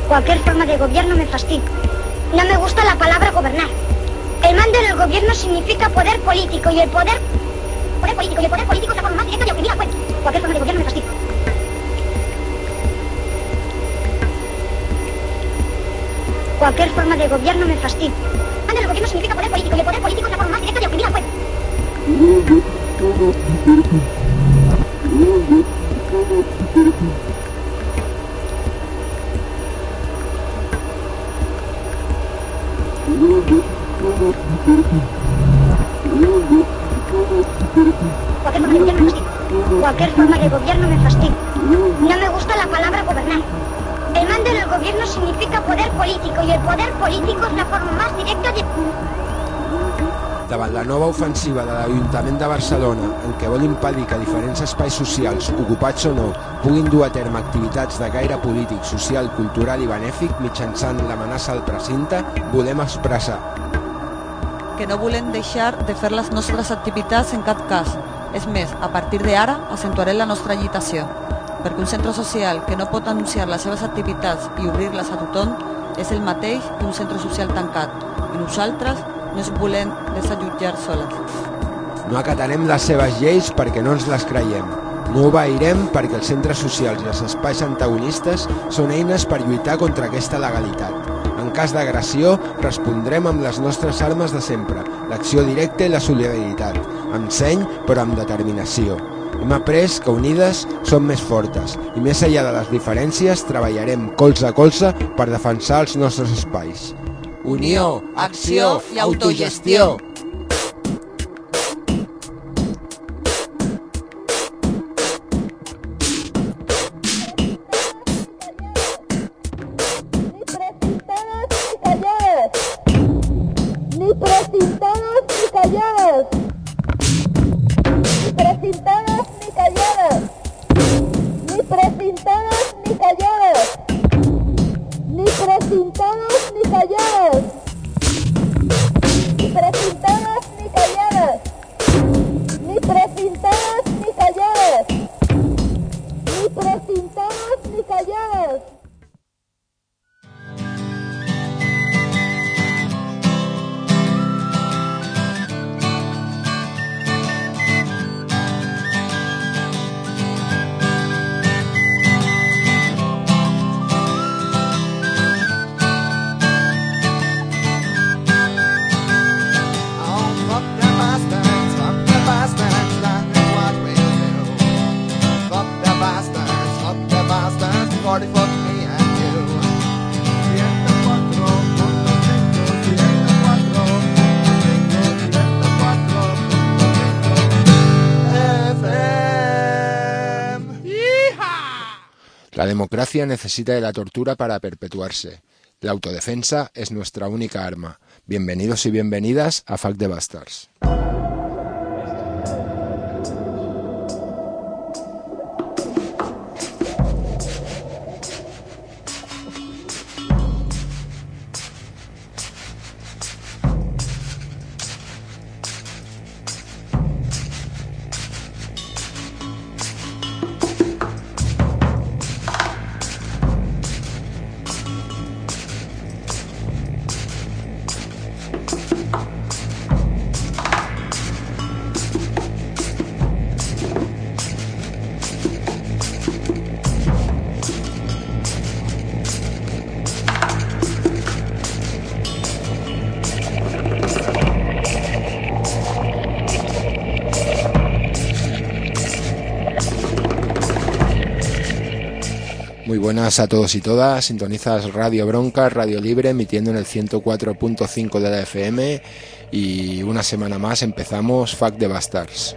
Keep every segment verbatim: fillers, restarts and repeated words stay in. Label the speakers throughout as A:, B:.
A: Cualquier forma de gobierno me fastidia. No me gusta la palabra gobernar. El mando en el gobierno significa poder político y el poder... Poder político y el poder político es la forma más directa de oprimir al pueblo. Cualquier forma de gobierno me fastidia. Cualquier forma de gobierno me fastidia. El mando en el gobierno significa poder político y el poder político es la forma más directa de oprimir al pueblo. Cualquier forma de gobierno me fastidia. No me gusta la palabra gobernar. El mando en el gobierno significa poder político y el poder político es la forma más directa de...
B: Davant la nova ofensiva de l'Ajuntament de Barcelona, en què vol impedir que diferents espais socials, ocupats o no, puguin dur a terme activitats de gaire polític, social, cultural i benèfic mitjançant l'amenaça al precinte, volem expressar
C: que no volem deixar de fer les nostres activitats en cap cas. És més, a partir d'ara accentuarem la nostra agitació, perquè un centre social que no pot anunciar les seves activitats i obrir-les a tothom és el mateix que un centre social tancat, i nosaltres no ens volem desallotjar soles.
B: No acatarem les seves lleis perquè no ens les creiem. No obeirem perquè els centres socials i els espais antagonistes són eines per lluitar contra aquesta legalitat. En cas d'agressió, respondrem amb les nostres armes de sempre, l'acció directa i la solidaritat, amb seny però amb determinació. Hem après que unides som més fortes i més enllà de les diferències treballarem colze a colze per defensar els nostres espais.
C: Unió, acció i autogestió.
B: La democracia necesita de la tortura para perpetuarse. La autodefensa es nuestra única arma. Bienvenidos y bienvenidas a Fuck the Bastards. Muy buenas a todos y todas, sintonizas Radio Bronca, Radio Libre, emitiendo en el ciento cuatro punto cinco de la F M y una semana más empezamos Fuck the Bastards.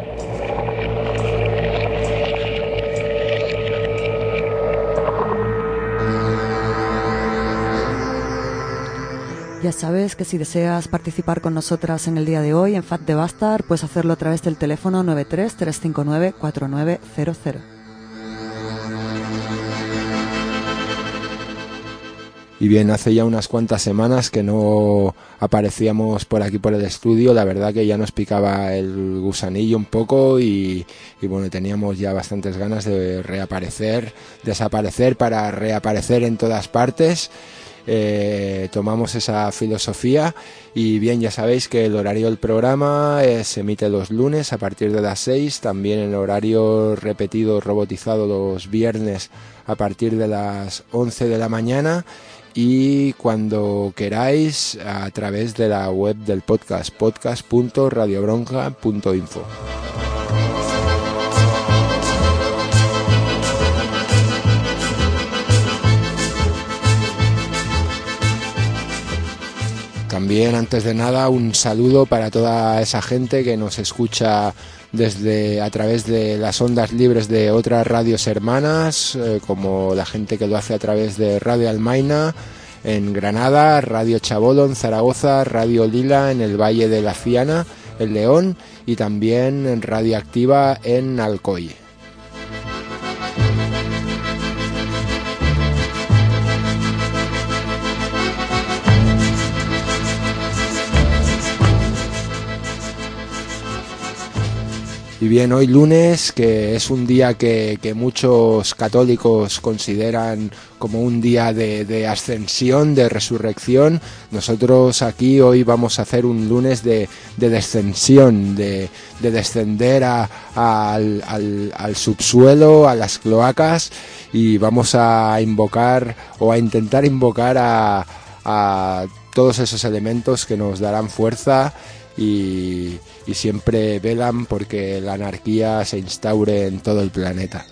C: Ya sabes que si deseas participar con nosotras en el día de hoy en Fuck the Bastard, puedes hacerlo a través del teléfono nueve tres, tres cinco nueve, cuatro nueve cero cero.
B: Y bien, hace ya unas cuantas semanas que no aparecíamos por aquí por el estudio, la verdad que ya nos picaba el gusanillo un poco y, y bueno, teníamos ya bastantes ganas de reaparecer, desaparecer para reaparecer en todas partes. Eh, tomamos esa filosofía y bien, ya sabéis que el horario del programa eh, se emite los lunes a partir de las seis, también el horario repetido robotizado los viernes a partir de las once de la mañana y cuando queráis a través de la web del podcast, podcast punto radiobronca punto info. También, antes de nada, un saludo para toda esa gente que nos escucha desde a través de las ondas libres de otras radios hermanas, eh, como la gente que lo hace a través de Radio Almaina en Granada, Radio Chabolo en Zaragoza, Radio Lila en el Valle de la Ciana, en León, y también en Radio Activa en Alcoy. Y bien, hoy lunes, que es un día que, que muchos católicos consideran como un día de, de ascensión, de resurrección, nosotros aquí hoy vamos a hacer un lunes de, de descensión, de, de descender a, a, al, al, al subsuelo, a las cloacas, y vamos a invocar o a intentar invocar a, a todos esos elementos que nos darán fuerza y, y siempre velan porque la anarquía se instaure en todo el planeta.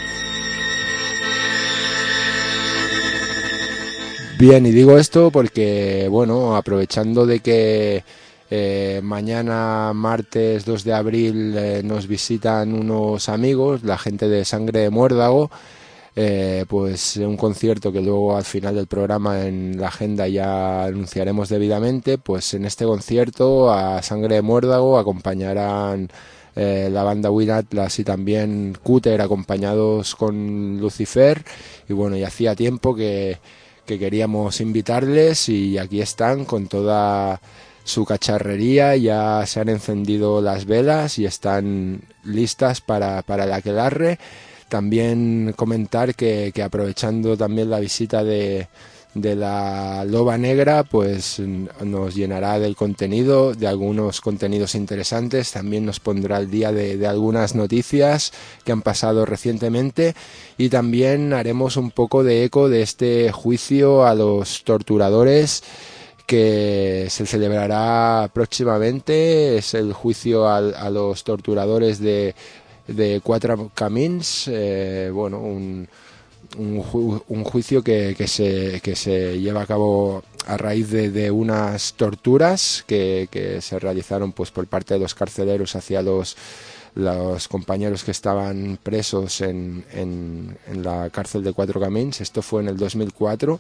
B: Bien, y digo esto porque, bueno, aprovechando de que eh, mañana, martes dos de abril, eh, nos visitan unos amigos, la gente de Sangre de Muérdago, Eh, pues un concierto que luego al final del programa en la agenda ya anunciaremos debidamente. Pues en este concierto a Sangre de Muérdago acompañarán eh, la banda Win Atlas y también Cúter, acompañados con Lucifer, y bueno, ya hacía tiempo que, que queríamos invitarles y aquí están con toda su cacharrería, ya se han encendido las velas y están listas para, para el aquelarre. También comentar que, que aprovechando también la visita de, de la Loba Negra, pues nos llenará del contenido, de algunos contenidos interesantes, también nos pondrá al día de, de algunas noticias que han pasado recientemente, y también haremos un poco de eco de este juicio a los torturadores que se celebrará próximamente. Es el juicio a, a los torturadores de de Quatre Camins, eh, bueno, un, un, ju un juicio que, que, se, que se lleva a cabo a raíz de, de unas torturas que, que se realizaron pues por parte de los carceleros hacia los, los compañeros que estaban presos en, en, en la cárcel de Quatre Camins. Esto fue en el dos mil cuatro.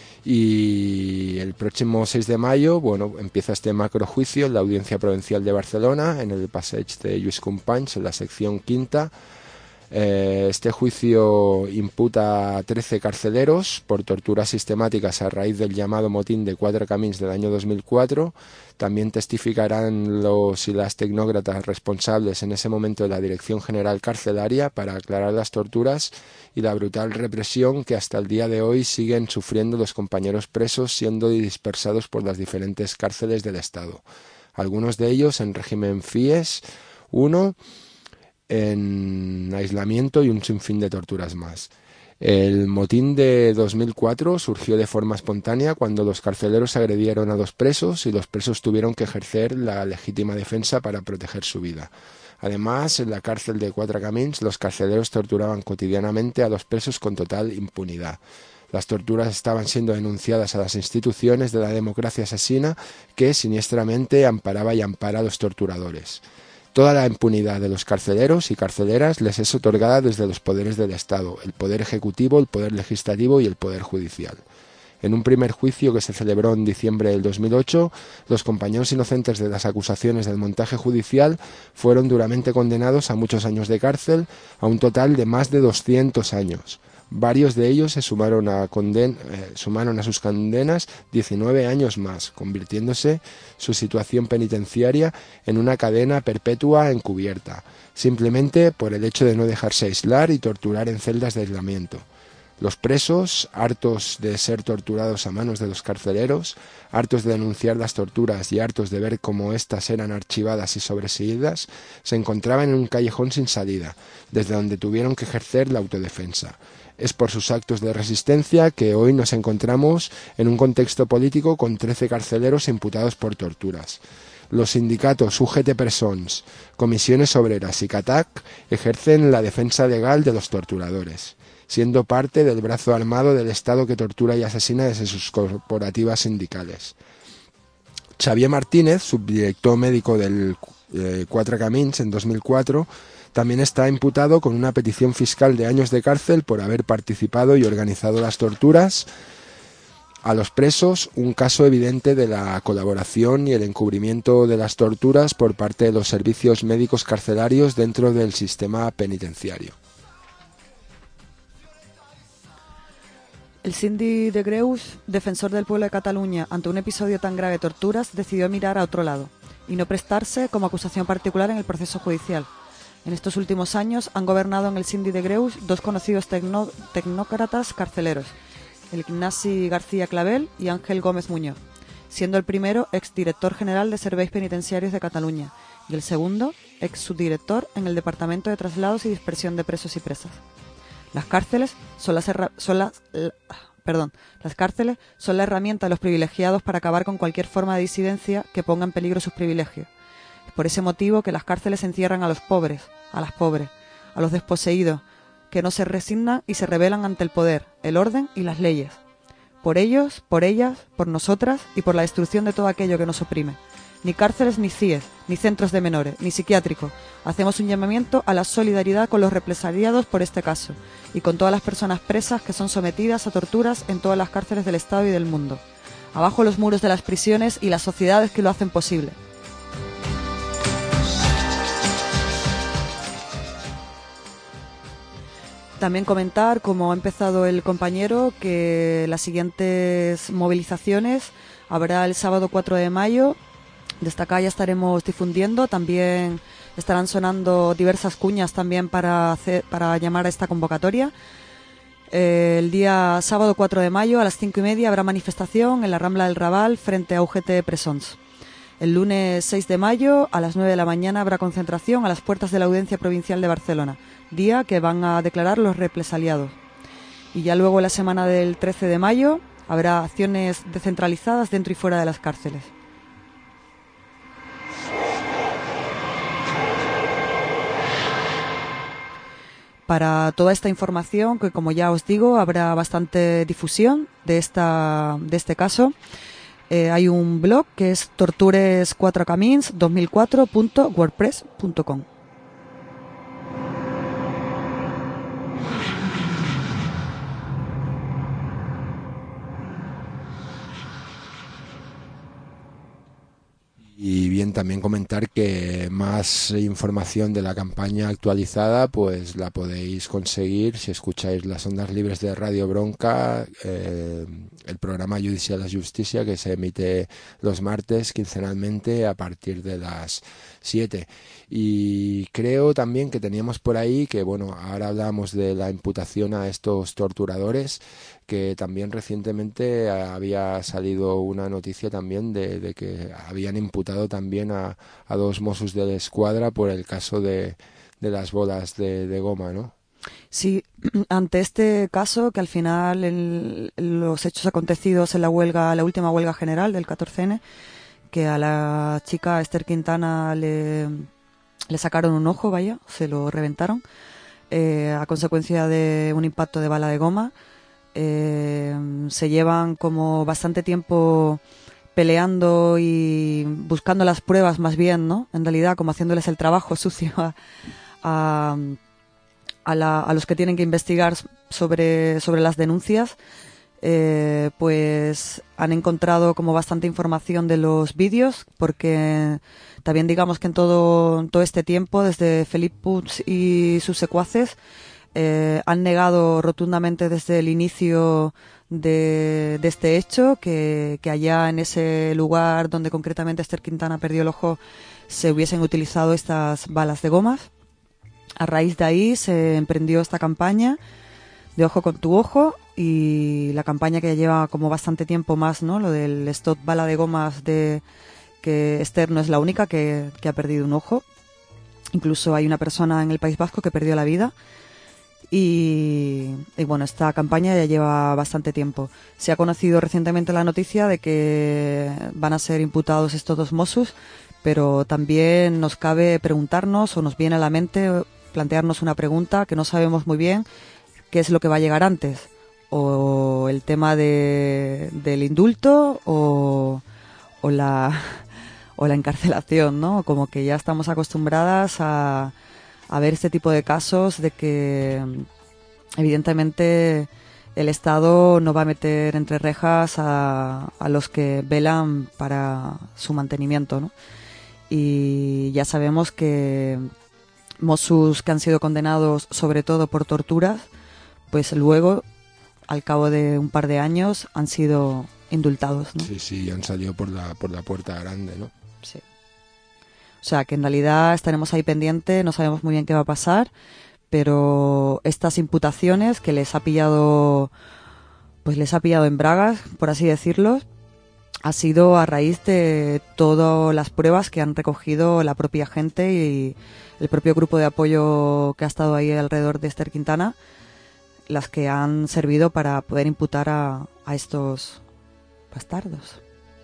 B: Y el próximo seis de mayo, bueno, empieza este macrojuicio en la Audiencia Provincial de Barcelona, en el Passeig de Lluís Companys, en la sección quinta. Eh, este juicio imputa a trece carceleros por torturas sistemáticas a raíz del llamado motín de Quatre Camins del año dos mil cuatro. También testificarán los y las tecnócratas responsables en ese momento de la Dirección General Carcelaria para aclarar las torturas y la brutal represión que hasta el día de hoy siguen sufriendo los compañeros presos, siendo dispersados por las diferentes cárceles del Estado. Algunos de ellos en régimen FIES uno, en aislamiento y un sinfín de torturas más. El motín de dos mil cuatro surgió de forma espontánea cuando los carceleros agredieron a dos presos y los presos tuvieron que ejercer la legítima defensa para proteger su vida. Además, en la cárcel de Quatre Camins, los carceleros torturaban cotidianamente a los presos con total impunidad. Las torturas estaban siendo denunciadas a las instituciones de la democracia asesina que siniestramente amparaba y ampara a los torturadores. Toda la impunidad de los carceleros y carceleras les es otorgada desde los poderes del Estado, el poder ejecutivo, el poder legislativo y el poder judicial. En un primer juicio que se celebró en diciembre del dos mil ocho, los compañeros inocentes de las acusaciones del montaje judicial fueron duramente condenados a muchos años de cárcel, a un total de más de doscientos años. Varios de ellos se sumaron a, conden eh, sumaron a sus condenas diecinueve años más, convirtiéndose su situación penitenciaria en una cadena perpetua encubierta, simplemente por el hecho de no dejarse aislar y torturar en celdas de aislamiento. Los presos, hartos de ser torturados a manos de los carceleros, hartos de denunciar las torturas y hartos de ver cómo éstas eran archivadas y sobreseídas, se encontraban en un callejón sin salida, desde donde tuvieron que ejercer la autodefensa. Es por sus actos de resistencia que hoy nos encontramos en un contexto político con trece carceleros imputados por torturas. Los sindicatos U G T Presons, Comisiones Obreras y CATAC ejercen la defensa legal de los torturadores, siendo parte del brazo armado del Estado que tortura y asesina desde sus corporativas sindicales. Xavier Martínez, subdirector médico del eh, Quatre Camins en dos mil cuatro, también está imputado con una petición fiscal de años de cárcel por haber participado y organizado las torturas a los presos, un caso evidente de la colaboración y el encubrimiento de las torturas por parte de los servicios médicos carcelarios dentro del sistema penitenciario.
C: El síndic de Greus, defensor del pueblo de Cataluña, ante un episodio tan grave de torturas, decidió mirar a otro lado y no prestarse como acusación particular en el proceso judicial. En estos últimos años han gobernado en el síndic de Greus dos conocidos tecno tecnócratas carceleros, el Ignasi García Clavel y Ángel Gómez Muñoz, siendo el primero exdirector general de Serveis Penitenciarios de Cataluña y el segundo ex subdirector en el Departamento de Traslados y Dispersión de Presos y Presas. Las cárceles son las, son las, perdón, las cárceles son la herramienta de los privilegiados para acabar con cualquier forma de disidencia que ponga en peligro sus privilegios. Es por ese motivo que las cárceles encierran a los pobres, a las pobres, a los desposeídos, que no se resignan y se rebelan ante el poder, el orden y las leyes. Por ellos, por ellas, por nosotras y por la destrucción de todo aquello que nos oprime. Ni cárceles, ni C I Es, ni centros de menores, ni psiquiátricos. Hacemos un llamamiento a la solidaridad con los represaliados por este caso y con todas las personas presas que son sometidas a torturas en todas las cárceles del Estado y del mundo. Abajo los muros de las prisiones y las sociedades que lo hacen posible. También comentar, como ha empezado el compañero, que las siguientes movilizaciones habrá el sábado cuatro de mayo. Desde acá ya estaremos difundiendo, también estarán sonando diversas cuñas también para, hacer, para llamar a esta convocatoria. Eh, el día sábado cuatro de mayo a las cinco y media habrá manifestación en la Rambla del Raval frente a U G T Presons. El lunes seis de mayo a las nueve de la mañana habrá concentración a las puertas de la Audiencia Provincial de Barcelona, día que van a declarar los represaliados. Y ya luego la semana del trece de mayo habrá acciones descentralizadas dentro y fuera de las cárceles. Para toda esta información, que como ya os digo, habrá bastante difusión de, esta, de este caso, eh, hay un blog que es tortures cuatro camins dos mil cuatro punto wordpress punto com.
B: Y bien, también comentar que más información de la campaña actualizada pues la podéis conseguir si escucháis las ondas libres de Radio Bronca, eh, el programa Judicial la Justicia, que se emite los martes quincenalmente a partir de las siete. Y creo también que teníamos por ahí que, bueno, ahora hablamos de la imputación a estos torturadores, que también recientemente había salido una noticia también de, de que habían imputado también a, a dos Mossos de la Escuadra por el caso de, de las bolas de, de goma, ¿no?
C: Sí, ante este caso, que al final el, los hechos acontecidos en la huelga, la última huelga general del catorce ene, que a la chica Esther Quintana le, le sacaron un ojo, vaya, se lo reventaron, eh, a consecuencia de un impacto de bala de goma. Eh, se llevan como bastante tiempo peleando y buscando las pruebas, más bien, ¿no? En realidad, como haciéndoles el trabajo sucio a, a, a, la, a los que tienen que investigar sobre, sobre las denuncias. Eh, pues han encontrado como bastante información de los vídeos, porque también digamos que en todo, todo este tiempo, desde Felip Puig y sus secuaces, eh, han negado rotundamente desde el inicio de, de este hecho que, que allá en ese lugar donde concretamente Esther Quintana perdió el ojo se hubiesen utilizado estas balas de gomas. A raíz de ahí se emprendió esta campaña de Ojo con tu ojo, y la campaña que ya lleva como bastante tiempo más, ¿no? Lo del stop bala de gomas, de que Esther no es la única que, que ha perdido un ojo. Incluso hay una persona en el País Vasco que perdió la vida. Y, y bueno, esta campaña ya lleva bastante tiempo. Se ha conocido recientemente la noticia de que van a ser imputados estos dos Mossos, pero también nos cabe preguntarnos, o nos viene a la mente plantearnos una pregunta que no sabemos muy bien qué es lo que va a llegar antes, o el tema de, del indulto o, o la o la encarcelación, ¿no? Como que ya estamos acostumbradas a, a ver este tipo de casos de que evidentemente el Estado no va a meter entre rejas a, a los que velan para su mantenimiento, ¿no? Y ya sabemos que Mossos que han sido condenados sobre todo por torturas, pues luego, al cabo de un par de años, han sido indultados, ¿no?
B: Sí, sí, han salido por la, por la puerta grande, ¿no?
C: Sí. O sea, que en realidad estaremos ahí pendientes, no sabemos muy bien qué va a pasar, pero estas imputaciones que les ha pillado, pues les ha pillado en bragas, por así decirlo, ha sido a raíz de todas las pruebas que han recogido la propia gente y el propio grupo de apoyo que ha estado ahí alrededor de Esther Quintana, las que han servido para poder imputar a, a estos bastardos.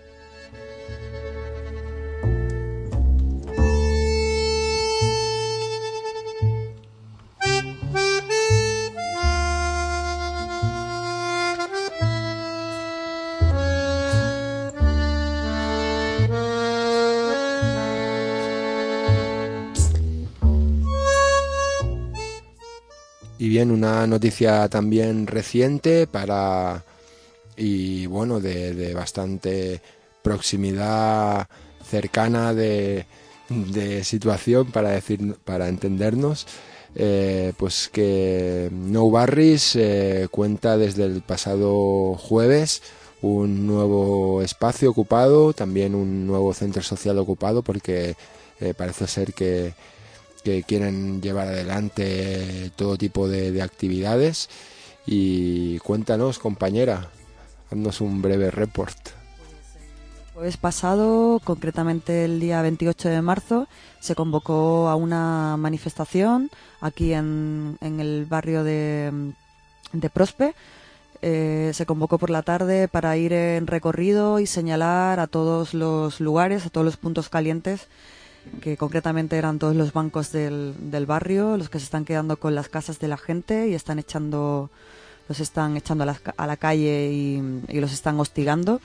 B: Y bien, una noticia también reciente para y bueno, de, de bastante proximidad cercana de, de situación para decir, para entendernos, eh, pues que Nou Barris eh, cuenta desde el pasado jueves un nuevo espacio ocupado, también un nuevo centro social ocupado, porque eh, parece ser que que quieren llevar adelante todo tipo de, de actividades. Y cuéntanos, compañera, haznos un breve report.
C: El jueves pasado, concretamente el día veintiocho de marzo, se convocó a una manifestación aquí en, en el barrio de, de Prospe. Eh, se convocó por la tarde para ir en recorrido y señalar a todos los lugares, a todos los puntos calientes, que concretamente eran todos los bancos del, del barrio, los que se están quedando con las casas de la gente y están echando, los están echando a la, a la calle y, y los están hostigando.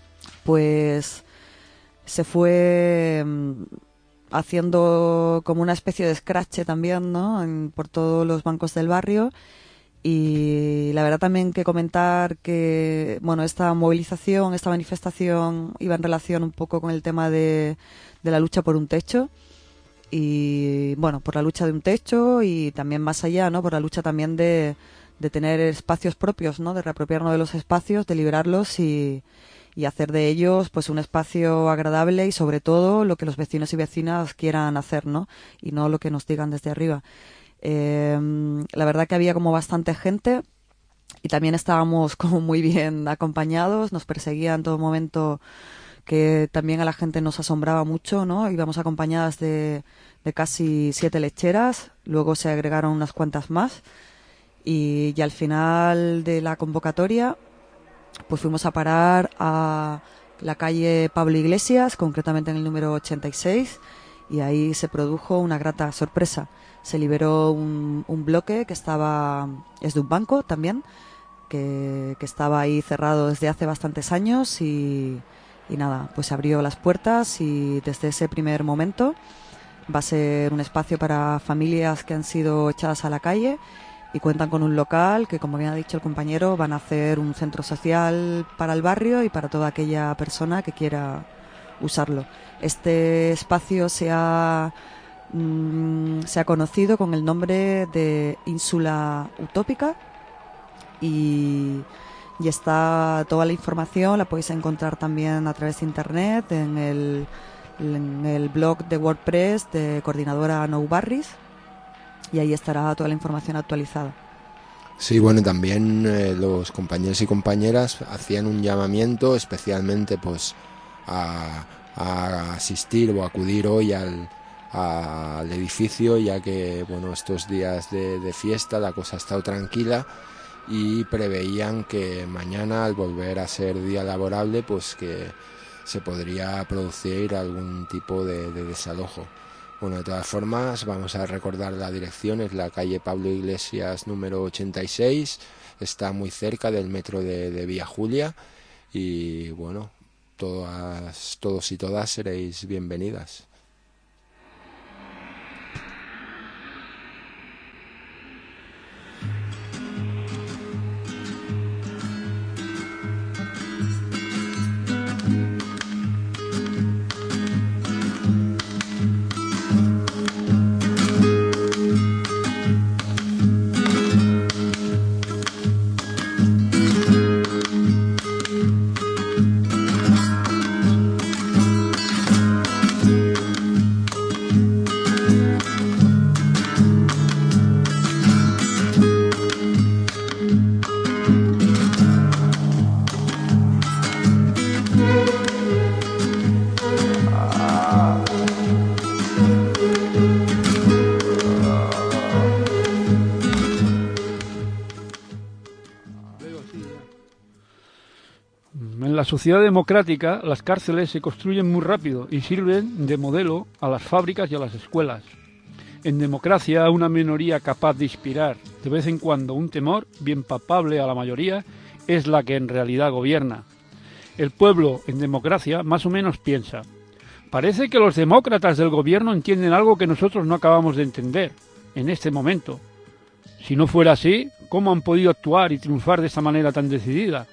C: Pues se fue haciendo como una especie de escrache también, ¿no? En, por todos los bancos del barrio. Y la verdad también que comentar que, bueno, esta movilización, esta manifestación iba en relación un poco con el tema de, de la lucha por un techo y, bueno, por la lucha de un techo y también más allá, ¿no? Por la lucha también de, de tener espacios propios, ¿no? De reapropiarnos de los espacios, de liberarlos y, y hacer de ellos, pues, un espacio agradable y, sobre todo, lo que los vecinos y vecinas quieran hacer, ¿no? Y no lo que nos digan desde arriba. Eh, la verdad que había como bastante gente y también estábamos como muy bien acompañados, nos perseguía en todo momento, que también a la gente nos asombraba mucho, ¿no? Íbamos acompañadas de, de casi siete lecheras, luego se agregaron unas cuantas más y, y al final de la convocatoria pues fuimos a parar a la calle Pablo Iglesias, concretamente en el número ochenta y seis, y ahí se produjo una grata sorpresa. Se liberó un, un bloque que estaba, es de un banco también, que, que estaba ahí cerrado desde hace bastantes años y, y nada, pues abrió las puertas y desde ese primer momento va a ser un espacio para familias que han sido echadas a la calle y cuentan con un local que, como bien ha dicho el compañero, van a hacer un centro social para el barrio y para toda aquella persona que quiera usarlo. Este espacio se ha mmm, se ha conocido con el nombre de Ínsula Utópica y, y está toda la información, la podéis encontrar también a través de internet en el, en el blog de WordPress de Coordinadora Nou Barris, y ahí estará toda la información actualizada.
B: Sí, bueno, también eh, los compañeros y compañeras hacían un llamamiento especialmente pues a, a asistir o acudir hoy al, a, al edificio, ya que bueno, estos días de, de fiesta la cosa ha estado tranquila y preveían que mañana, al volver a ser día laborable, pues que se podría producir algún tipo de, de desalojo. Bueno, de todas formas, vamos a recordar la dirección, es la calle Pablo Iglesias número ochenta y seis, está muy cerca del metro de, de Vía Julia y bueno, todas, todos y todas seréis bienvenidas.
D: En la sociedad democrática, las cárceles se construyen muy rápido y sirven de modelo a las fábricas y a las escuelas. En democracia, una minoría capaz de inspirar de vez en cuando un temor bien palpable a la mayoría es la que en realidad gobierna. El pueblo, en democracia, más o menos piensa: parece que los demócratas del gobierno entienden algo que nosotros no acabamos de entender en este momento. Si no fuera así, ¿cómo han podido actuar y triunfar de esta manera tan decidida?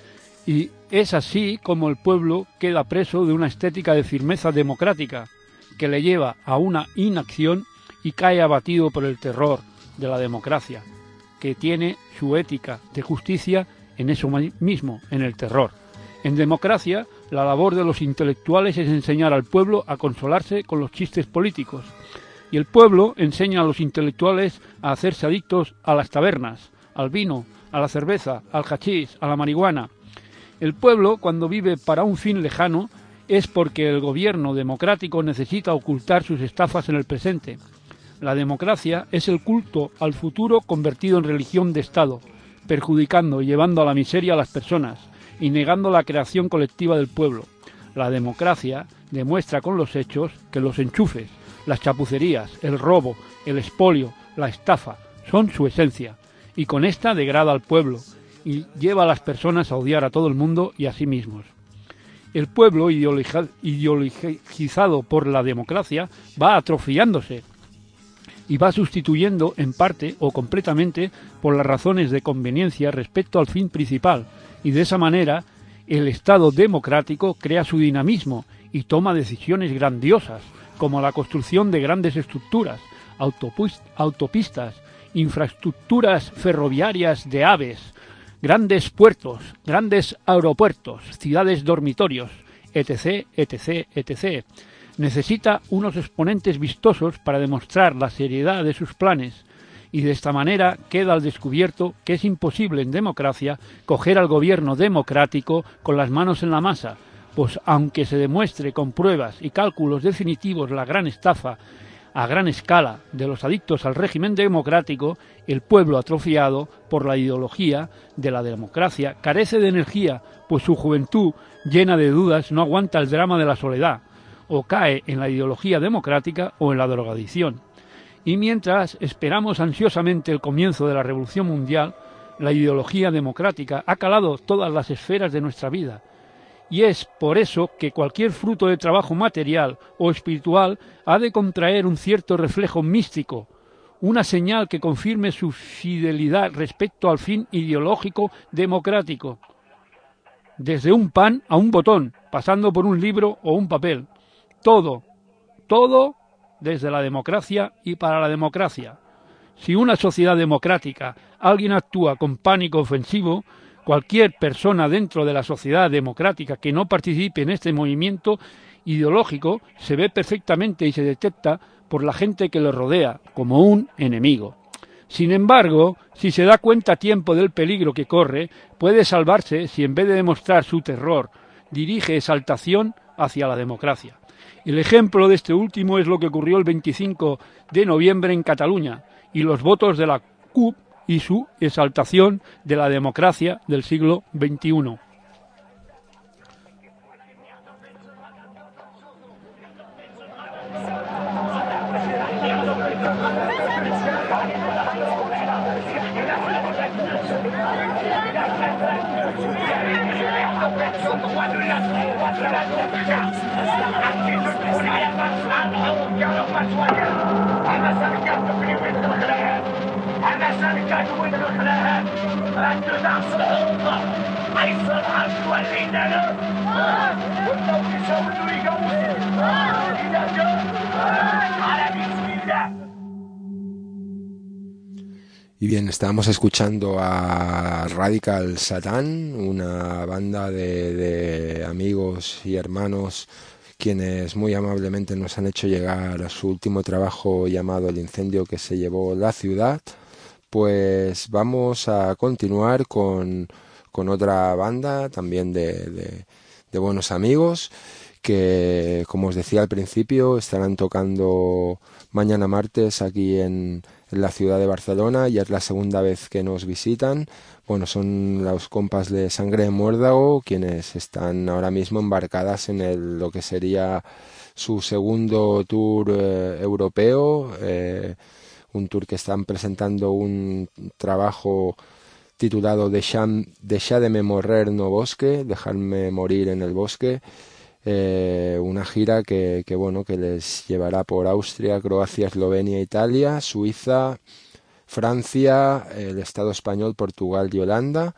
D: Y es así como el pueblo queda preso de una estética de firmeza democrática que le lleva a una inacción y cae abatido por el terror de la democracia, que tiene su ética de justicia en eso mismo, en el terror. En democracia, la labor de los intelectuales es enseñar al pueblo a consolarse con los chistes políticos, y el pueblo enseña a los intelectuales a hacerse adictos a las tabernas, al vino, a la cerveza, al hachís, a la marihuana. El pueblo, cuando vive para un fin lejano, es porque el gobierno democrático necesita ocultar sus estafas en el presente. La democracia es el culto al futuro convertido en religión de Estado, perjudicando y llevando a la miseria a las personas y negando la creación colectiva del pueblo. La democracia demuestra con los hechos que los enchufes, las chapucerías, el robo, el expolio, la estafa son su esencia, y con esta degrada al pueblo y lleva a las personas a odiar a todo el mundo y a sí mismos. El pueblo, ideologizado por la democracia, va atrofiándose y va sustituyendo en parte o completamente por las razones de conveniencia respecto al fin principal, y de esa manera el Estado democrático crea su dinamismo y toma decisiones grandiosas, como la construcción de grandes estructuras, autopistas, infraestructuras ferroviarias de aves, grandes puertos, grandes aeropuertos, ciudades dormitorios, etc, etc, etcétera. Necesita unos exponentes vistosos para demostrar la seriedad de sus planes, y de esta manera queda al descubierto que es imposible en democracia coger al gobierno democrático con las manos en la masa, pues aunque se demuestre con pruebas y cálculos definitivos la gran estafa a gran escala de los adictos al régimen democrático, el pueblo atrofiado por la ideología de la democracia carece de energía, pues su juventud, llena de dudas, no aguanta el drama de la soledad, o cae en la ideología democrática o en la drogadicción. Y mientras esperamos ansiosamente el comienzo de la Revolución Mundial, la ideología democrática ha calado todas las esferas de nuestra vida. Y es por eso que cualquier fruto de trabajo material o espiritual ha de contraer un cierto reflejo místico, una señal que confirme su fidelidad respecto al fin ideológico democrático, desde un pan a un botón, pasando por un libro o un papel. Todo, todo desde la democracia y para la democracia. Si una sociedad democrática alguien actúa con pánico ofensivo, cualquier persona dentro de la sociedad democrática que no participe en este movimiento ideológico se ve perfectamente y se detecta por la gente que lo rodea como un enemigo. Sin embargo, si se da cuenta a tiempo del peligro que corre, puede salvarse si en vez de demostrar su terror, dirige exaltación hacia la democracia. El ejemplo de este último es lo que ocurrió el veinticinco de noviembre en Cataluña y los votos de la C U P y su exaltación de la democracia del siglo veintiuno.
B: Y bien, estábamos escuchando a Radical Satan, una banda de, de amigos y hermanos quienes muy amablemente nos han hecho llegar a su último trabajo llamado El incendio que se llevó la ciudad. Pues vamos a continuar con, con otra banda también de, de, de buenos amigos que, como os decía al principio, estarán tocando mañana martes aquí en, en la ciudad de Barcelona. Ya es la segunda vez que nos visitan. Bueno, son los compas de Sangre de Muérdago quienes están ahora mismo embarcadas en el, lo que sería su segundo tour eh, europeo, eh, un tour que están presentando un trabajo titulado Deixadme morrer no bosque, dejarme morir en el bosque, eh, una gira que, que bueno que les llevará por Austria, Croacia, Eslovenia, Italia, Suiza, Francia, el Estado español, Portugal y Holanda,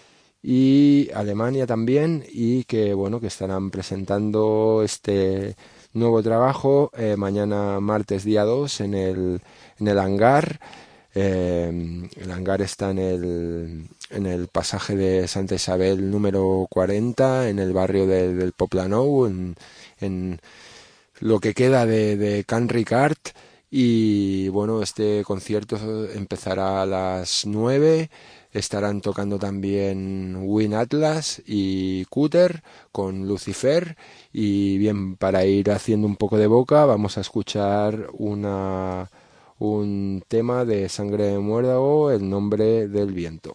B: y Alemania también, y que bueno que estarán presentando este nuevo trabajo eh, mañana martes día dos en el en el hangar. Eh, el hangar está en el en el pasaje de Santa Isabel número cuarenta, en el barrio de, del Poblenou, en, en lo que queda de, de Can Ricard. Y bueno, este concierto empezará a las nueve. Estarán tocando también Win Atlas y Cúter con Lucifer. Y bien, para ir haciendo un poco de boca, vamos a escuchar una, un tema de Sangre de Muérdago, El nombre del viento.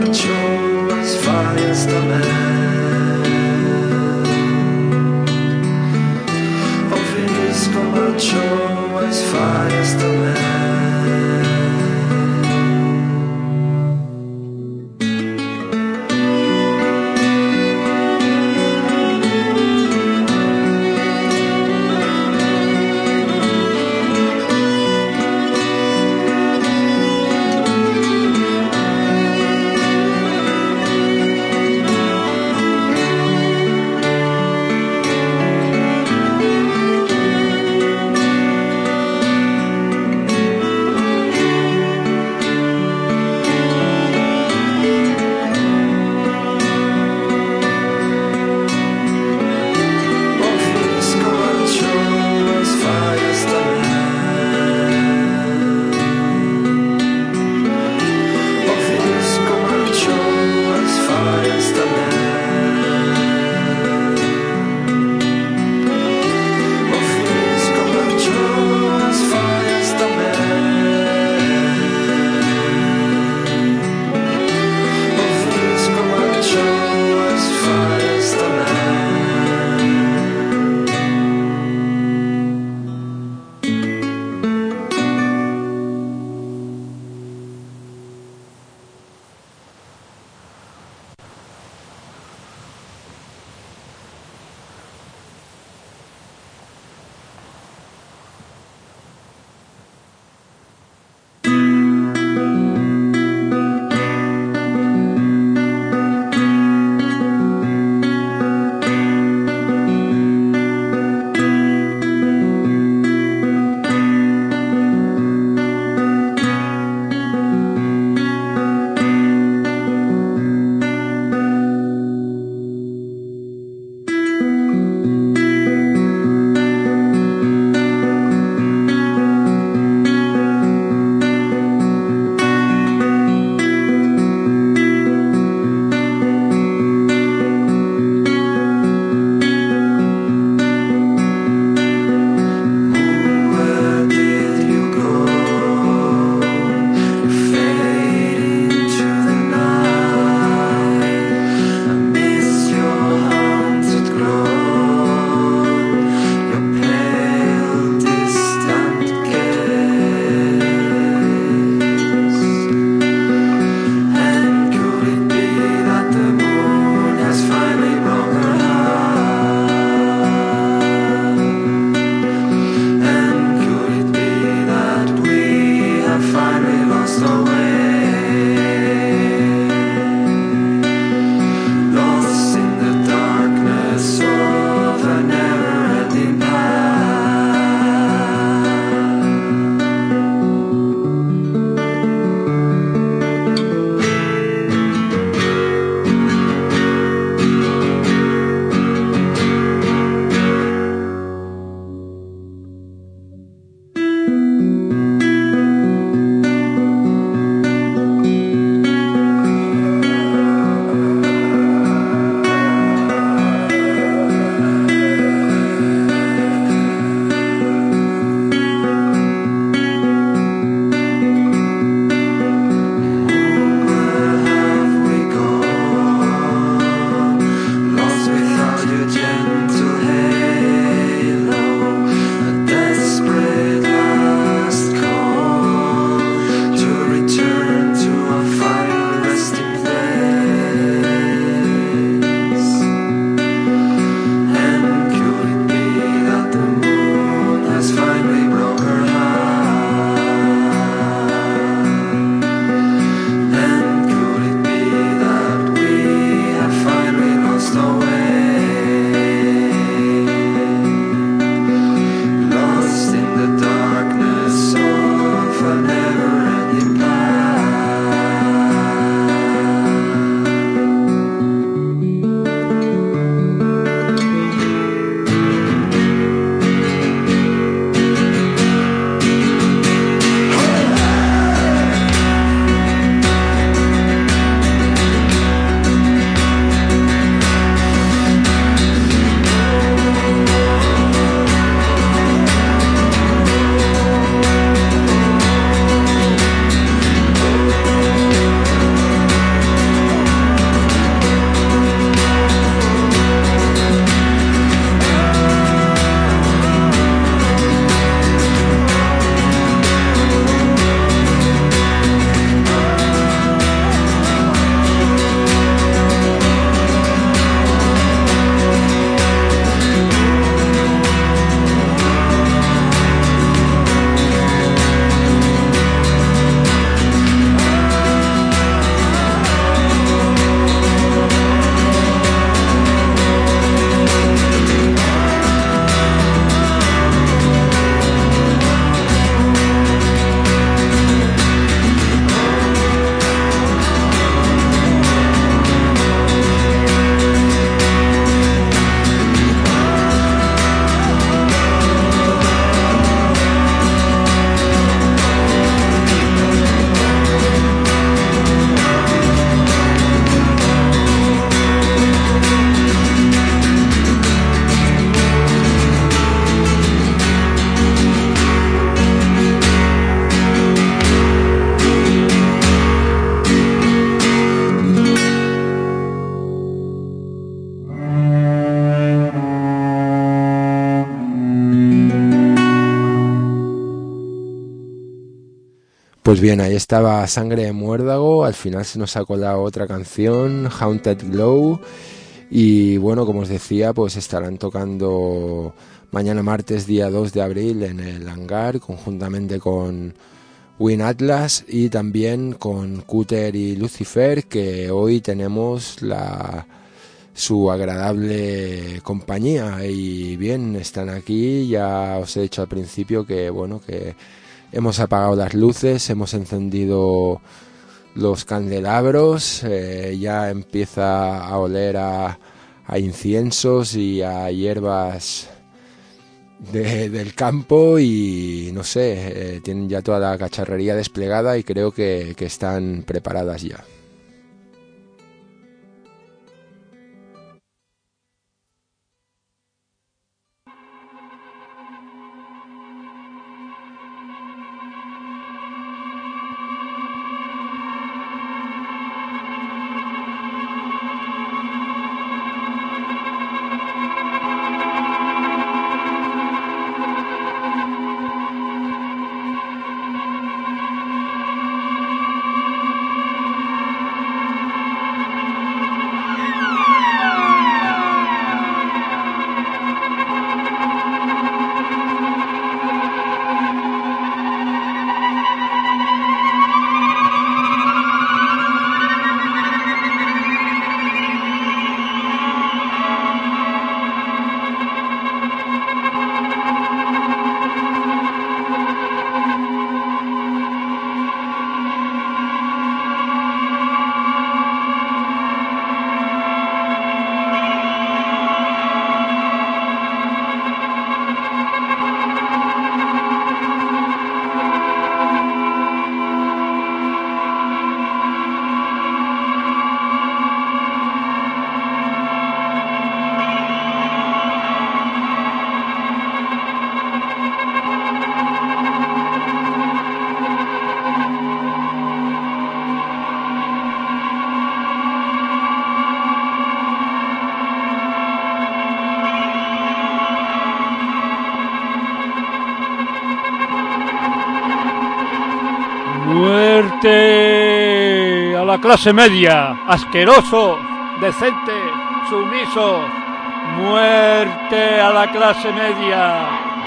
E: macho es fa estament. Ho vist com el xou es fa estament.
B: Pues bien, ahí estaba Sangre de Muérdago. Al final se nos ha colado otra canción, Haunted Glow. Y bueno, como os decía, pues estarán tocando mañana martes, día dos de abril, en el Hangar, conjuntamente con Win Atlas y también con Cúter y Lucifer, que hoy tenemos la su agradable compañía. Y bien, están aquí. Ya os he dicho al principio que bueno, que hemos apagado las luces, hemos encendido los candelabros, eh, ya empieza a oler a, a inciensos y a hierbas de, del campo, y no sé, eh, tienen ya toda la cacharrería desplegada y creo que, que están preparadas ya.
D: ¡Muerte a la clase media! ¡Asquerosos, decentes, sumisos! ¡Muerte a la clase media!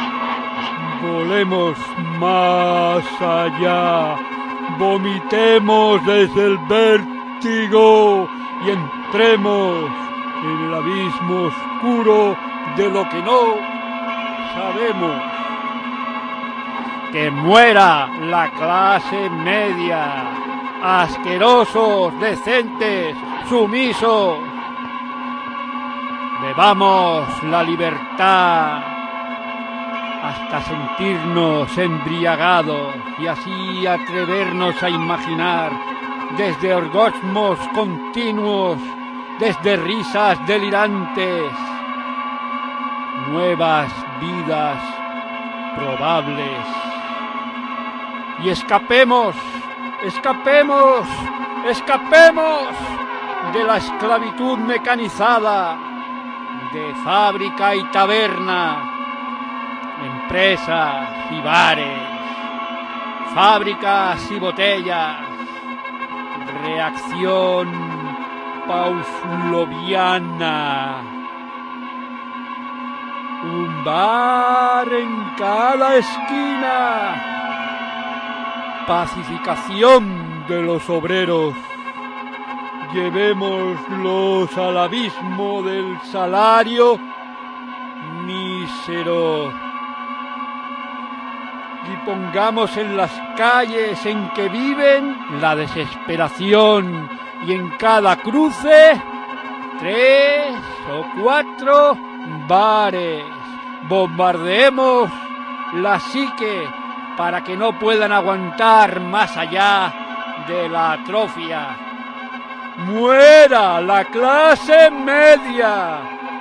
D: Volemos más allá, vomitemos desde el vértigo y entremos en el abismo oscuro de lo que no sabemos. ¡Que muera la clase media! ¡Asquerosos, decentes, sumisos! Bebamos la libertad hasta sentirnos embriagados y así atrevernos a imaginar desde orgasmos continuos, desde risas delirantes, nuevas vidas probables. Y escapemos, escapemos, escapemos de la esclavitud mecanizada, de fábrica y taberna, empresas y bares, fábricas y botellas, reacción pavloviana, un bar en cada esquina, pacificación de los obreros, llevémoslos al abismo del salario mísero y pongamos en las calles en que viven la desesperación, y en cada cruce tres o cuatro bares. Bombardeemos la psique para que no puedan aguantar más allá de la atrofia. ¡Muera la clase media!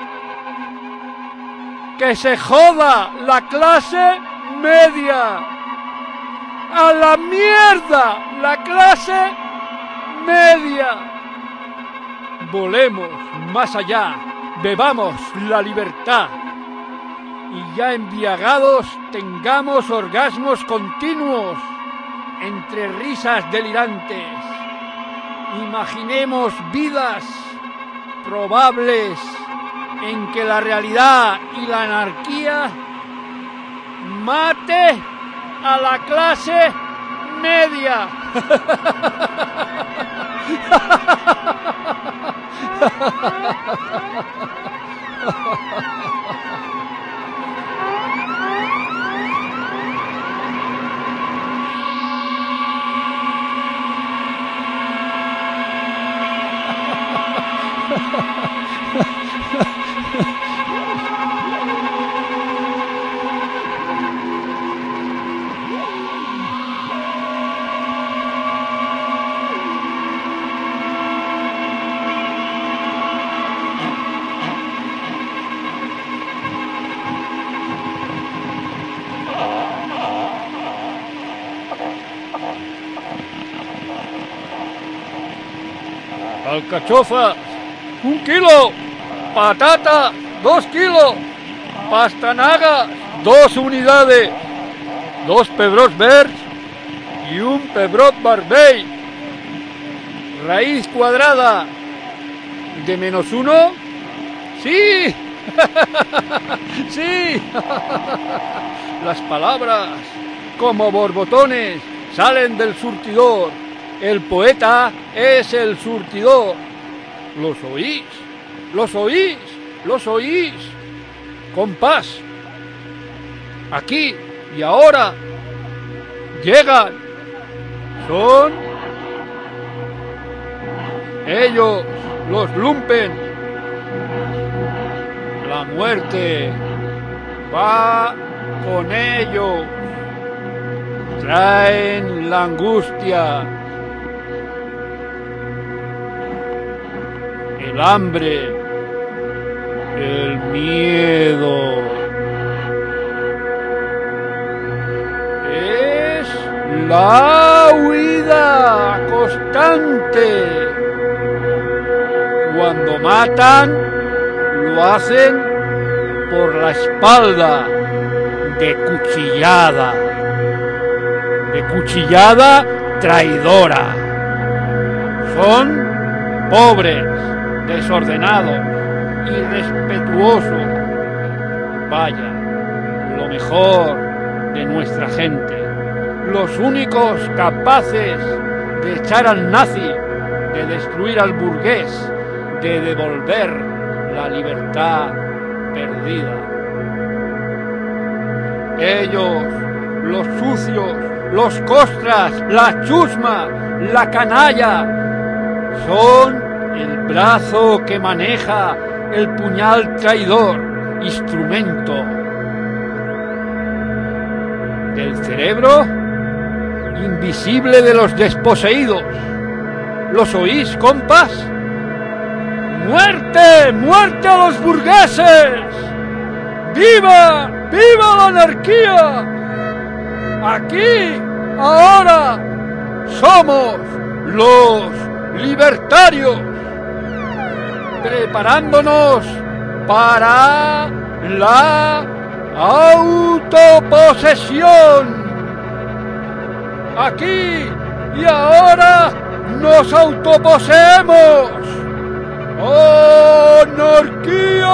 D: ¡Que se joda la clase media! ¡A la mierda la clase media! Volemos más allá, bebamos la libertad y ya embriagados tengamos orgasmos continuos entre risas delirantes. Imaginemos vidas probables en que la realidad y la anarquía mate a la clase media. Alcachofas, un kilo. Patata, dos kilos. Pastanagas, dos unidades. Dos pebrots verds y un pebrot barbell. Raíz cuadrada de menos uno. ¡Sí! ¡Sí! Las palabras, como borbotones, salen del surtidor. El poeta es el surtidor. ¿Los oís? ¿Los oís? ¿Los oís? Compás. Aquí y ahora llegan. Son ellos, los lumpen. La muerte va con ellos. Traen la angustia, el hambre, el miedo. Es la huida constante. Cuando matan, lo hacen por la espalda, de cuchillada, de cuchillada traidora. Son pobres, desordenados, irrespetuosos. Vaya, lo mejor de nuestra gente, los únicos capaces de echar al nazi, de destruir al burgués, de devolver la libertad perdida. Ellos, los sucios, los costras, la chusma, la canalla, son el brazo que maneja el puñal traidor, instrumento del cerebro invisible de los desposeídos. ¿Los oís, compas? ¡Muerte! ¡Muerte a los burgueses! ¡Viva! ¡Viva la anarquía! Aquí, ahora, somos los libertarios, preparándonos para la autoposesión. Aquí y ahora nos autoposeemos. ¡Anarquía!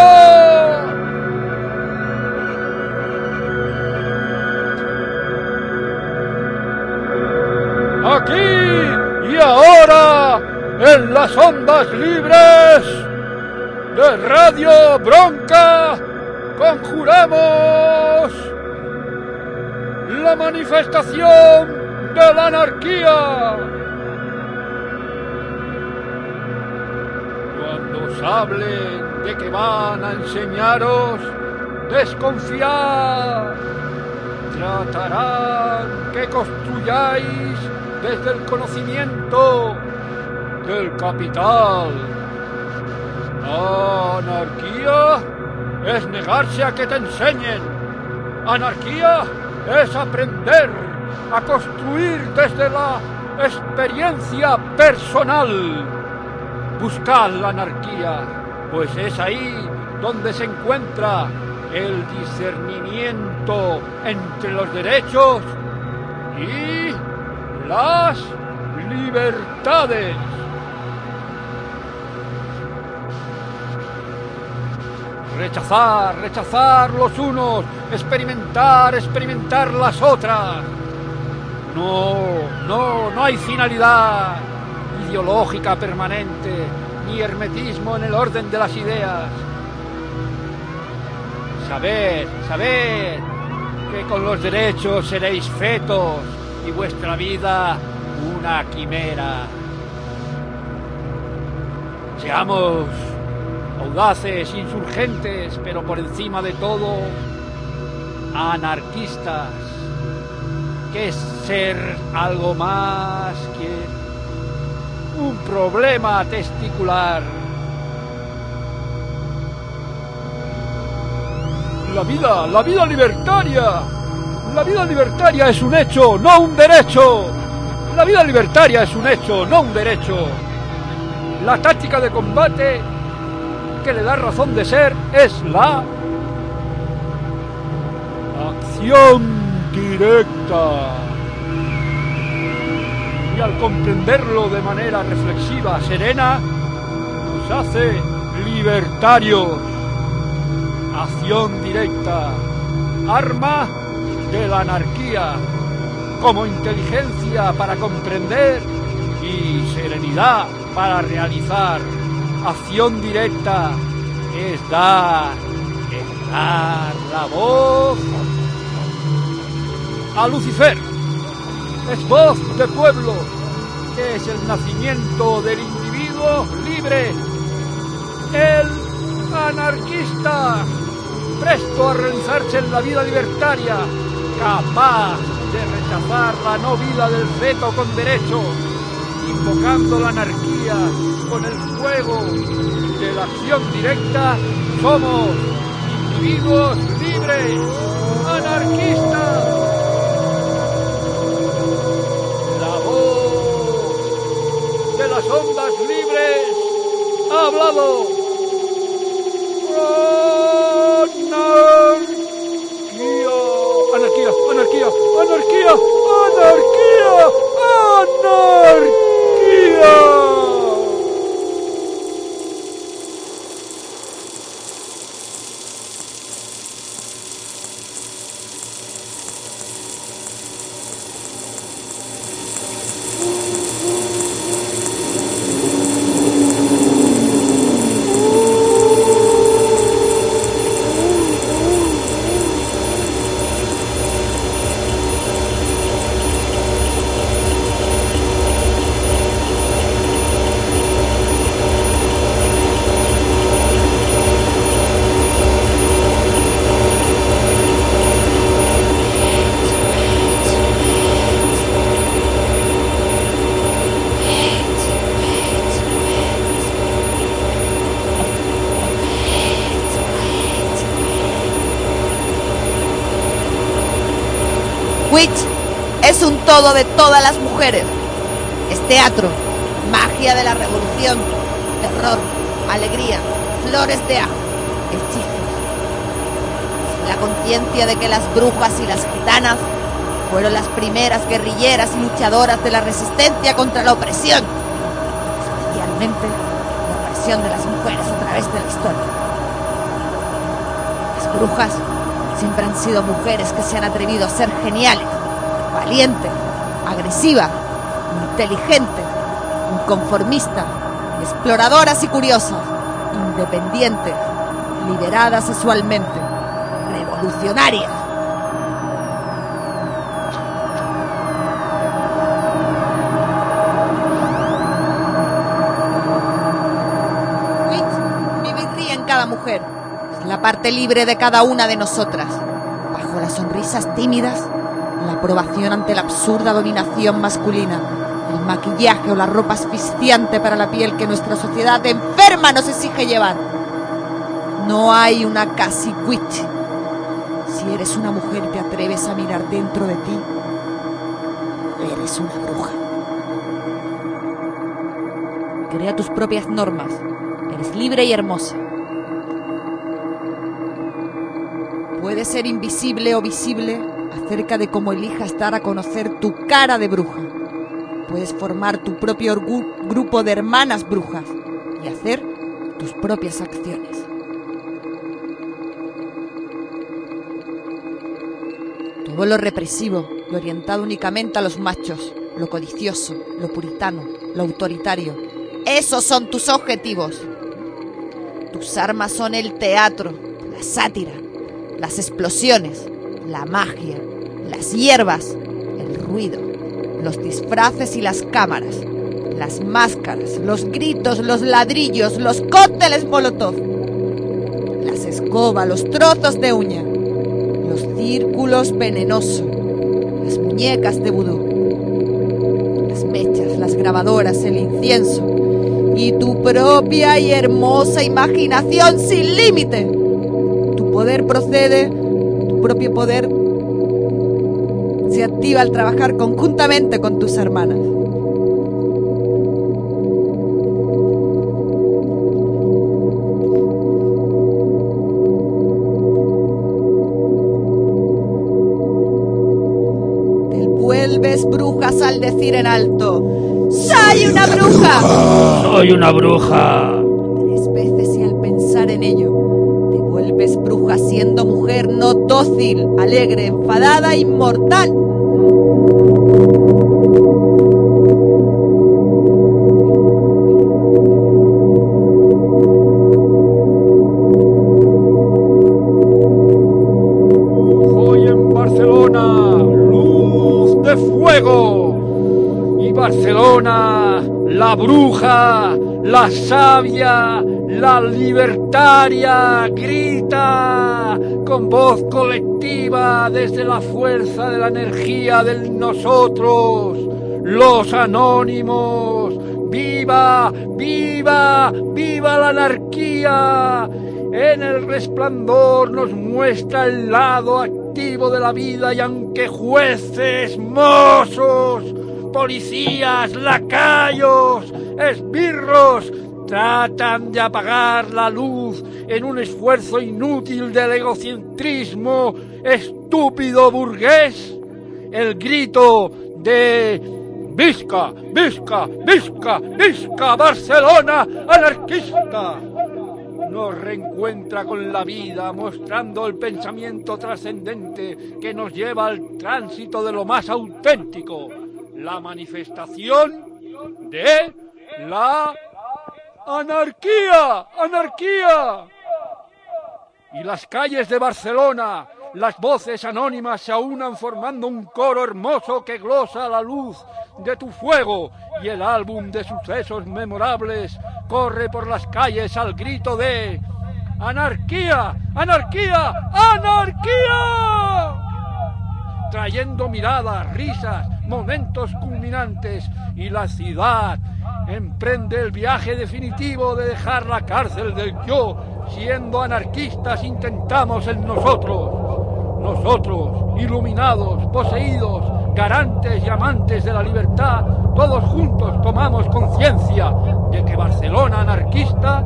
D: Aquí y ahora, en las ondas libres de Radio Bronca, conjuramos la manifestación de la anarquía. Cuando os hablen de que van a enseñaros, desconfiad. Tratarán que construyáis desde el conocimiento del capital. Anarquía es negarse a que te enseñen. Anarquía es aprender a construir desde la experiencia personal. Buscad la anarquía, pues es ahí donde se encuentra el discernimiento entre los derechos y las libertades. Rechazar, rechazar los unos, experimentar, experimentar las otras. No, no, no hay finalidad ideológica permanente, ni hermetismo en el orden de las ideas. Sabed, sabed que con los derechos seréis fetos y vuestra vida una quimera. Seamos audaces, insurgentes, pero por encima de todo, anarquistas. ¿Qué es ser algo más que un problema testicular? La vida, la vida libertaria. La vida libertaria es un hecho, no un derecho. La vida libertaria es un hecho, no un derecho. La táctica de combate que le da razón de ser es la acción directa. Y al comprenderlo de manera reflexiva, serena, nos hace libertarios. Acción directa, arma de la anarquía, como inteligencia para comprender y serenidad para realizar. Acción directa es dar, es dar la voz a Lucifer. Es voz de pueblo, que es el nacimiento del individuo libre, el anarquista, presto a realizarse en la vida libertaria, capaz de rechazar la no vida del feto con derecho, invocando la anarquía con el fuego de la acción directa. Somos individuos libres, anarquistas. La voz de las ondas libres ha hablado. Anarquía, anarquía, anarquía, anarquía, anarquía.
F: Witch es un todo de todas las mujeres. Es teatro, magia de la revolución, terror, alegría, flores de ajo, hechizos. La conciencia de que las brujas y las gitanas fueron las primeras guerrilleras y luchadoras de la resistencia contra la opresión, especialmente la opresión de las mujeres a través de la historia. Las brujas siempre han sido mujeres que se han atrevido a ser geniales, valientes, agresivas, inteligentes, inconformistas, exploradoras y curiosas, independientes, liberadas sexualmente, revolucionarias. Witch viviría en cada mujer. Es la parte libre de cada una de nosotras. Bajo las sonrisas tímidas, la aprobación ante la absurda dominación masculina, el maquillaje o la ropa asfixiante para la piel que nuestra sociedad enferma nos exige llevar. No hay una casi witch. Si eres una mujer y te atreves a mirar dentro de ti, eres una bruja. Crea tus propias normas. Eres libre y hermosa. Puedes ser invisible o visible acerca de cómo elijas dar a conocer tu cara de bruja. puedes formar tu propio grupo de hermanas brujas y hacer tus propias acciones. Todo lo represivo, lo orientado únicamente a los machos, lo codicioso, lo puritano, lo autoritario, esos son tus objetivos. Tus armas son el teatro, la sátira, las explosiones, la magia, las hierbas, el ruido, los disfraces y las cámaras, las máscaras, los gritos, los ladrillos, los cócteles molotov, las escobas, los trozos de uña, los círculos venenosos, las muñecas de vudú, las mechas, las grabadoras, el incienso y tu propia y hermosa imaginación sin límite. Tu poder procede, tu propio poder se activa al trabajar conjuntamente con tus hermanas. Te vuelves brujas al decir en alto: ¡soy una bruja!
D: ¡Soy una bruja!
F: Tres veces y al pensar en ello, te vuelves bruja siendo mujer no dócil, alegre, enfadada, inmortal.
D: Hoy en Barcelona, luz de fuego. Y Barcelona, la bruja, la sabia, la libertaria, grita con voz colectiva desde la fuerza de la energía del nosotros, los anónimos. ¡Viva, viva, viva la anarquía! En el resplandor nos muestra el lado activo de la vida, y aunque jueces, mozos, policías, lacayos, esbirros tratan de apagar la luz en un esfuerzo inútil del egocentrismo estúpido burgués, el grito de ¡Visca, visca, visca, visca Barcelona anarquista! Nos reencuentra con la vida, mostrando el pensamiento trascendente que nos lleva al tránsito de lo más auténtico, la manifestación de la anarquía, anarquía. Y las calles de Barcelona, las voces anónimas se aunan formando un coro hermoso que glosa la luz de tu fuego, y el álbum de sucesos memorables corre por las calles al grito de ¡anarquía! ¡Anarquía! ¡Anarquía! Trayendo miradas, risas, momentos culminantes, y la ciudad emprende el viaje definitivo de dejar la cárcel del yo. Siendo anarquistas intentamos en nosotros, nosotros, iluminados, poseídos, garantes y amantes de la libertad, todos juntos tomamos conciencia de que Barcelona anarquista,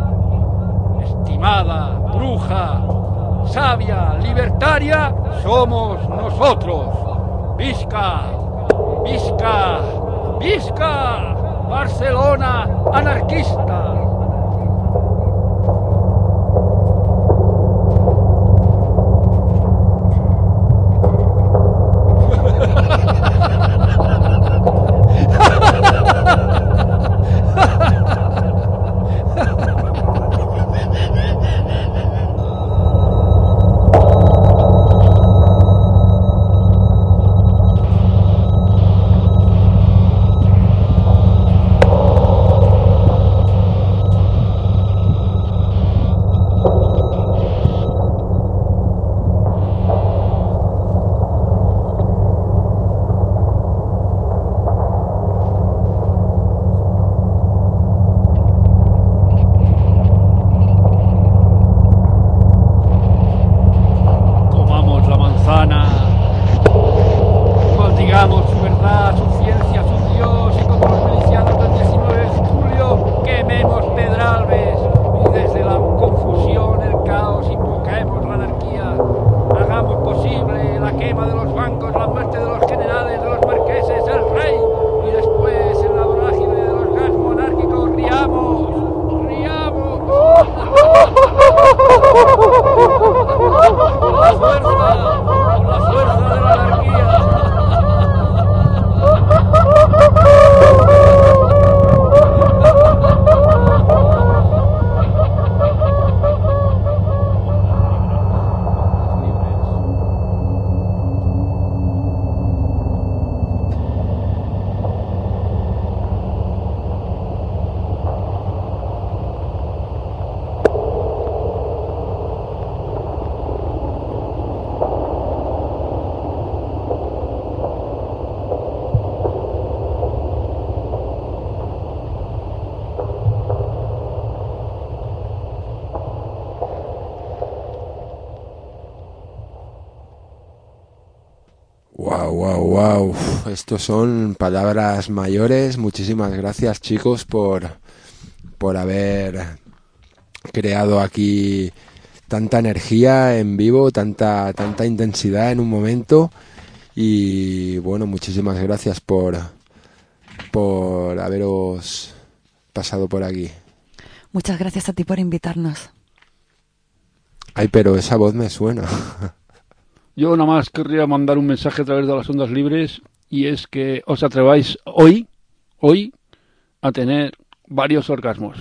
D: estimada, bruja, sabia, libertaria, somos nosotros. ¡Visca! ¡Visca! ¡Visca! Barcelona anarquista.
B: Wow, wow, wow. Estos son palabras mayores. Muchísimas gracias, chicos, por, por haber creado aquí tanta energía en vivo, tanta, tanta intensidad en un momento. Y bueno, muchísimas gracias por, por haberos pasado por aquí.
C: Muchas gracias a ti por invitarnos.
B: Ay, pero esa voz me suena.
D: Yo nada más querría mandar un mensaje a través de las ondas libres, y es que os atreváis hoy, hoy, a tener varios orgasmos.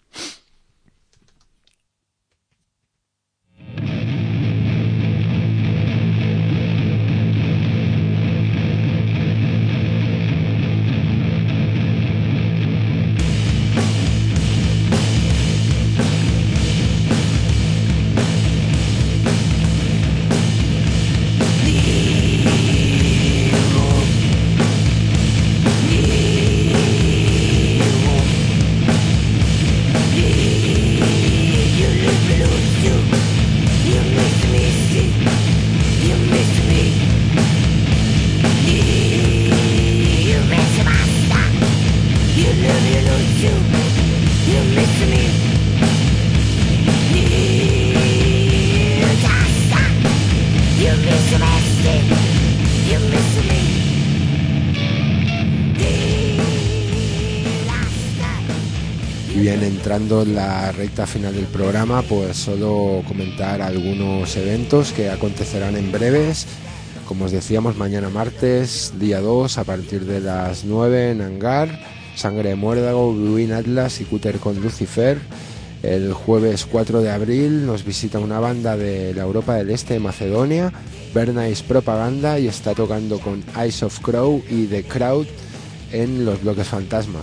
B: Bien, entrando en la recta final del programa, pues solo comentar algunos eventos que acontecerán en breves. Como os decíamos, mañana martes, día dos, a partir de las nueve en Hangar, Sangre de Muérdago, Bluin Atlas y Cúter con Lucifer. El jueves cuatro de abril nos visita una banda de la Europa del Este de Macedonia, Bernice Propaganda, y está tocando con Eyes of Crow y The Crowd en los Bloques Fantasma.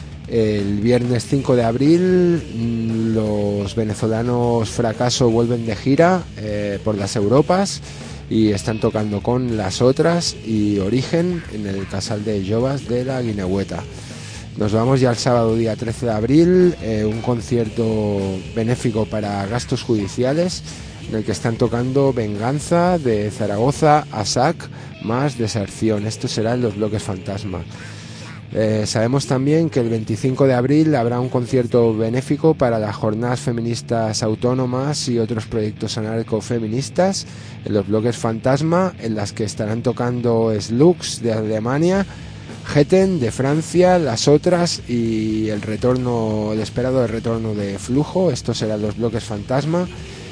B: El viernes cinco de abril los venezolanos Fracaso vuelven de gira eh, por las Europas y están tocando con Las Otras y Origen en el Casal de Jovas de la Guinehueta. Nos vamos ya el sábado día trece de abril, eh, un concierto benéfico para gastos judiciales en el que están tocando Venganza de Zaragoza, Asac más Deserción. Esto será en los Bloques Fantasma. Eh, sabemos también que el veinticinco de abril habrá un concierto benéfico para las jornadas feministas autónomas y otros proyectos anarcofeministas en los Bloques Fantasma, en las que estarán tocando Slux de Alemania, Geten de Francia, Las Otras y el retorno, el esperado retorno de Flujo. Esto será en los Bloques Fantasma.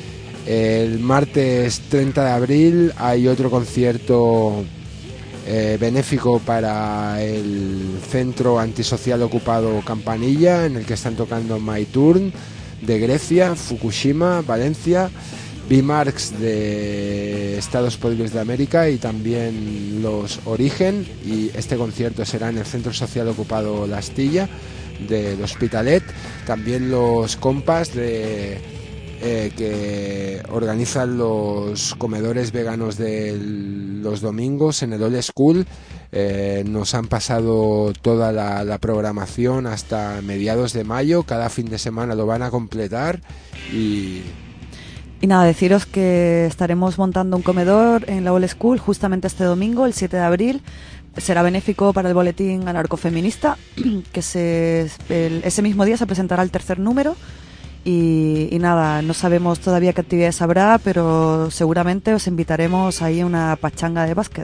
B: El martes treinta de abril hay otro concierto Eh, benéfico para el centro antisocial ocupado Campanilla, en el que están tocando My Turn de Grecia, Fukushima, Valencia, B-Marks de Estados Unidos de América y también los Origen, y este concierto será en el centro social ocupado La Astilla del Hospitalet. También los compas de Eh, que organizan los comedores veganos de los domingos en el Old School. Eh, nos han pasado toda la, la programación hasta mediados de mayo. Cada fin de semana lo van a completar y...
C: Y nada, deciros que estaremos montando un comedor en la Old School justamente este domingo, el siete de abril. Será benéfico para el boletín anarcofeminista, que se, el, ese mismo día se presentará el tercer número. Y, y nada, no sabemos todavía qué actividades habrá, pero seguramente os invitaremos ahí a una pachanga de básquet.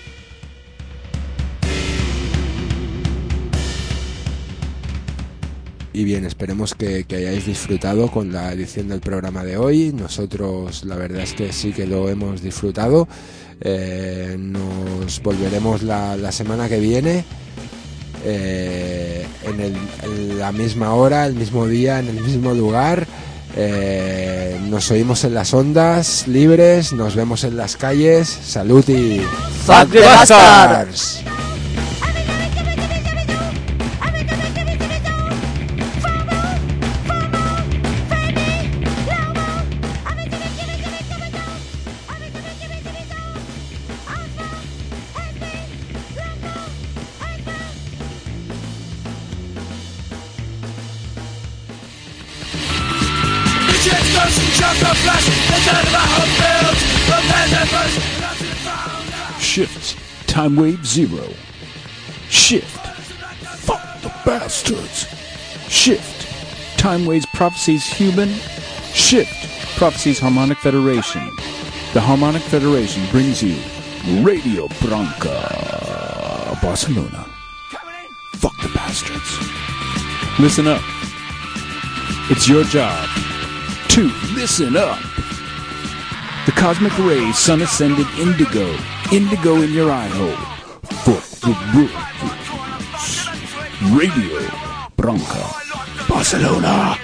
B: Y bien, esperemos que, que hayáis disfrutado con la edición del programa de hoy. Nosotros la verdad es que sí que lo hemos disfrutado. Eh, nos volveremos la, la semana que viene. Eh, en, el, en la misma hora, el mismo día, en el mismo lugar. Eh, nos oímos en las ondas libres, nos vemos en las calles. Salud y
C: ¡Fuck the bastards!
D: Shift
G: Time Wave Zero. Shift. Fuck the bastards. Shift. Time Wave's Prophecies Human. Shift. Prophecies Harmonic Federation. The Harmonic Federation brings you Radio Branca Barcelona. Fuck the bastards. Listen up. It's your job to listen up. The cosmic rays, sun ascended indigo, indigo in your eye hole. Fuck the rules. Radio Branca Barcelona.